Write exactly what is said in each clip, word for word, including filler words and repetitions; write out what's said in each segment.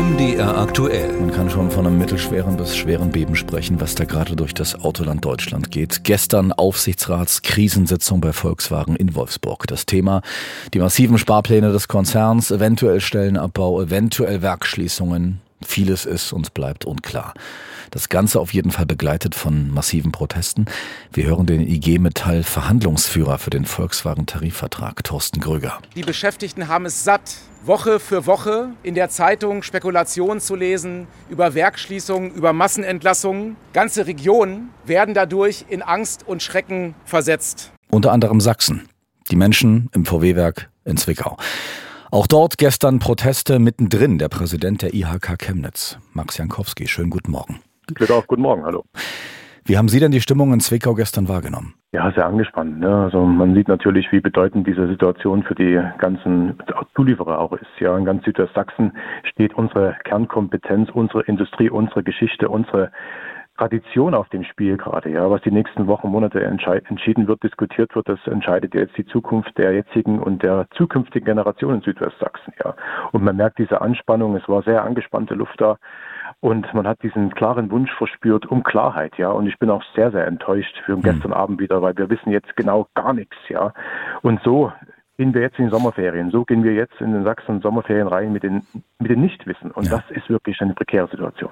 M D R aktuell. Man kann schon von einem mittelschweren bis schweren Beben sprechen, was da gerade durch das Autoland Deutschland geht. Gestern Aufsichtsratskrisensitzung bei Volkswagen in Wolfsburg. Das Thema: die massiven Sparpläne des Konzerns, eventuell Stellenabbau, eventuell Werksschließungen. Vieles ist und bleibt unklar. Das Ganze auf jeden Fall begleitet von massiven Protesten. Wir hören den I G Metall Verhandlungsführer für den Volkswagen-Tarifvertrag, Thorsten Gröger. Die Beschäftigten haben es satt, Woche für Woche in der Zeitung Spekulationen zu lesen über Werksschließungen, über Massenentlassungen. Ganze Regionen werden dadurch in Angst und Schrecken versetzt. Unter anderem Sachsen. Die Menschen im V W-Werk in Zwickau. Auch dort gestern Proteste mittendrin. Der Präsident der I H K Chemnitz, Max Jankowski. Schönen guten Morgen. Glück auf, guten Morgen, hallo. Wie haben Sie denn die Stimmung in Zwickau gestern wahrgenommen? Ja, sehr angespannt. Ne? Also man sieht natürlich, wie bedeutend diese Situation für die ganzen Zulieferer auch ist. Ja, in ganz Südwestsachsen steht unsere Kernkompetenz, unsere Industrie, unsere Geschichte, unsere Tradition auf dem Spiel gerade. Ja, was die nächsten Wochen, Monate entscheid- entschieden wird, diskutiert wird, das entscheidet jetzt die Zukunft der jetzigen und der zukünftigen Generation in Südwestsachsen. Ja, und man merkt diese Anspannung. Es war sehr angespannte Luft da. Und man hat diesen klaren Wunsch verspürt um Klarheit, ja. Und ich bin auch sehr, sehr enttäuscht für gestern Abend wieder, weil wir wissen jetzt genau gar nichts, ja. Und so gehen wir jetzt in die Sommerferien. So gehen wir jetzt in den Sachsen Sommerferien rein mit den, mit den Nichtwissen. Und ja, das ist wirklich eine prekäre Situation.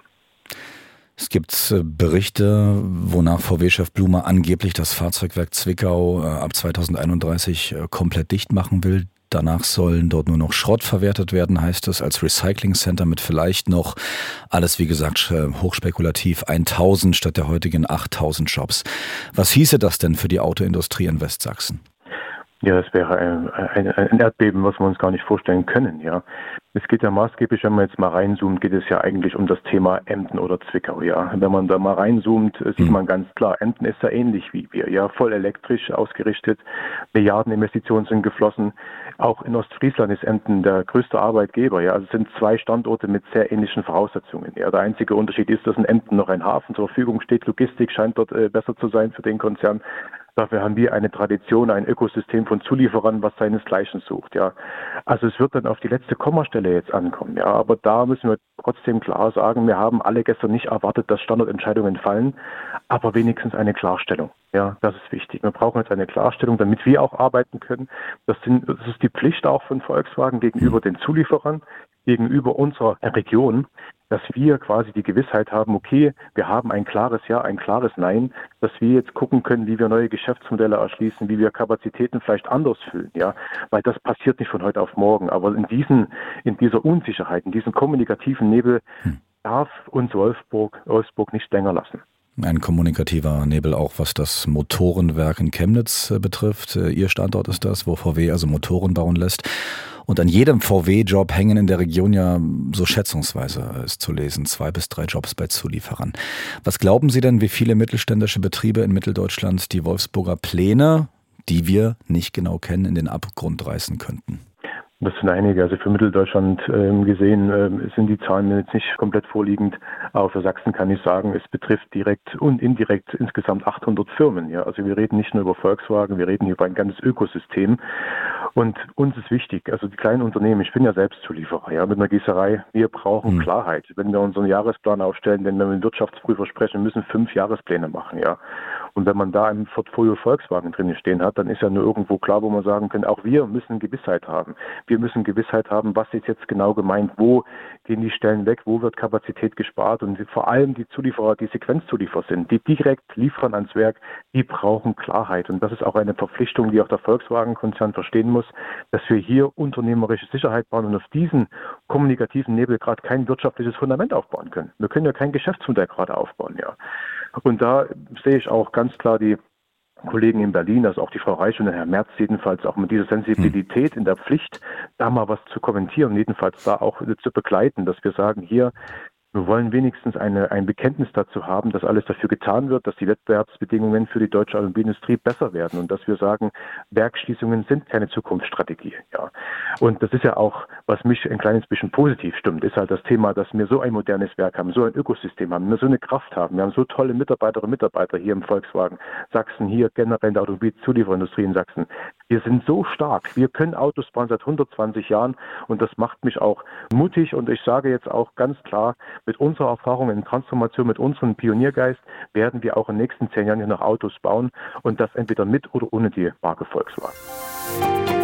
Es gibt Berichte, wonach V W-Chef Blume angeblich das Fahrzeugwerk Zwickau ab zweitausendeinunddreißig komplett dicht machen will. Danach sollen dort nur noch Schrott verwertet werden, heißt es, als Recycling-Center mit vielleicht noch, alles wie gesagt hochspekulativ, tausend statt der heutigen achttausend Jobs. Was hieße das denn für die Autoindustrie in Westsachsen? Ja, das wäre ein, ein, ein Erdbeben, was wir uns gar nicht vorstellen können. Ja, es geht ja maßgeblich, wenn man jetzt mal reinzoomt, geht es ja eigentlich um das Thema Emden oder Zwickau. Ja, wenn man da mal reinzoomt, sieht man ganz klar, Emden ist ja ähnlich wie wir. Ja, voll elektrisch ausgerichtet, Milliardeninvestitionen sind geflossen. Auch in Ostfriesland ist Emden der größte Arbeitgeber. Ja, also es sind zwei Standorte mit sehr ähnlichen Voraussetzungen. Ja, der einzige Unterschied ist, dass in Emden noch ein Hafen zur Verfügung steht. Logistik scheint dort äh, besser zu sein für den Konzern. Dafür haben wir eine Tradition, ein Ökosystem von Zulieferern, was seinesgleichen sucht. Ja, also es wird dann auf die letzte Kommastelle jetzt ankommen. Ja, aber da müssen wir trotzdem klar sagen, wir haben alle gestern nicht erwartet, dass Standortentscheidungen fallen, aber wenigstens eine Klarstellung. Ja, das ist wichtig. Wir brauchen jetzt eine Klarstellung, damit wir auch arbeiten können. Das, sind, das ist die Pflicht auch von Volkswagen gegenüber den Zulieferern, gegenüber unserer Region, dass wir quasi die Gewissheit haben, okay, wir haben ein klares Ja, ein klares Nein, dass wir jetzt gucken können, wie wir neue Geschäftsmodelle erschließen, wie wir Kapazitäten vielleicht anders füllen, ja, weil das passiert nicht von heute auf morgen, aber in diesen, in dieser Unsicherheit, in diesem kommunikativen Nebel hm. darf uns Wolfsburg, Wolfsburg nicht länger lassen. Ein kommunikativer Nebel auch, was das Motorenwerk in Chemnitz äh, betrifft. Äh, Ihr Standort ist das, wo V W also Motoren bauen lässt. Und an jedem V W-Job hängen in der Region ja so schätzungsweise ist zu lesen, zwei bis drei Jobs bei Zulieferern. Was glauben Sie denn, wie viele mittelständische Betriebe in Mitteldeutschland die Wolfsburger Pläne, die wir nicht genau kennen, in den Abgrund reißen könnten? Das sind einige. Also für Mitteldeutschland ähm, gesehen ähm, sind die Zahlen jetzt nicht komplett vorliegend. Aber für Sachsen kann ich sagen, es betrifft direkt und indirekt insgesamt achthundert Firmen. Ja, also wir reden nicht nur über Volkswagen, wir reden über ein ganzes Ökosystem. Und uns ist wichtig, also die kleinen Unternehmen, ich bin ja selbst Zulieferer, ja, mit einer Gießerei, wir brauchen mhm. Klarheit. Wenn wir unseren Jahresplan aufstellen, wenn wir mit dem Wirtschaftsprüfer sprechen, müssen fünf Jahrespläne machen, ja. Und wenn man da im Portfolio Volkswagen drin stehen hat, dann ist ja nur irgendwo klar, wo man sagen kann, auch wir müssen Gewissheit haben. Wir müssen Gewissheit haben, was ist jetzt genau gemeint, wo gehen die Stellen weg, wo wird Kapazität gespart und vor allem die Zulieferer, die Sequenzzulieferer sind, die direkt liefern ans Werk, die brauchen Klarheit. Und das ist auch eine Verpflichtung, die auch der Volkswagen-Konzern verstehen muss, dass wir hier unternehmerische Sicherheit bauen und auf diesen kommunikativen Nebel gerade kein wirtschaftliches Fundament aufbauen können. Wir können ja kein Geschäftsmodell gerade aufbauen, ja. Und da sehe ich auch ganz klar die Kollegen in Berlin, also auch die Frau Reich und der Herr Merz jedenfalls auch mit dieser Sensibilität in der Pflicht, da mal was zu kommentieren, jedenfalls da auch zu begleiten, dass wir sagen, hier, Wir wollen wenigstens eine, ein Bekenntnis dazu haben, dass alles dafür getan wird, dass die Wettbewerbsbedingungen für die deutsche Automobilindustrie besser werden und dass wir sagen, Werksschließungen sind keine Zukunftsstrategie. Ja. Und das ist ja auch, was mich ein kleines bisschen positiv stimmt, ist halt das Thema, dass wir so ein modernes Werk haben, so ein Ökosystem haben, wir so eine Kraft haben. Wir haben so tolle Mitarbeiterinnen und Mitarbeiter hier im Volkswagen Sachsen, hier generell in der Automobilzulieferindustrie in Sachsen. Wir sind so stark. Wir können Autos bauen seit hundertzwanzig Jahren und das macht mich auch mutig und ich sage jetzt auch ganz klar, mit unserer Erfahrung in Transformation, mit unserem Pioniergeist werden wir auch in den nächsten zehn Jahren hier noch Autos bauen und das entweder mit oder ohne die Marke Volkswagen.